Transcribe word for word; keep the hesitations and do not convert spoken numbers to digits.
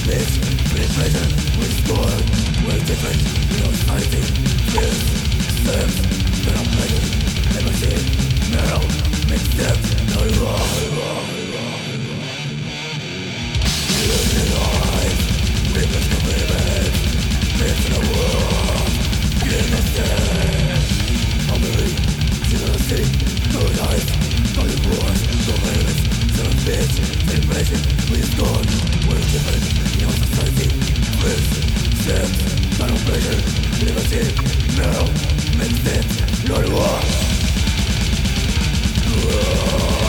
bitch, with pleasure, with scorn, with different, you know, fighting, fears, steps, that I'm pleasure, never see, narrow, make steps, no wrong. Living life, witness commitment, live in the world, in the stand. I'm believe, jealousy, no life, no divorce, no violence, son of bitch, inflation, with scorn, with different, you know, society, with steps, not of pleasure, liberty, narrow, make steps, no war.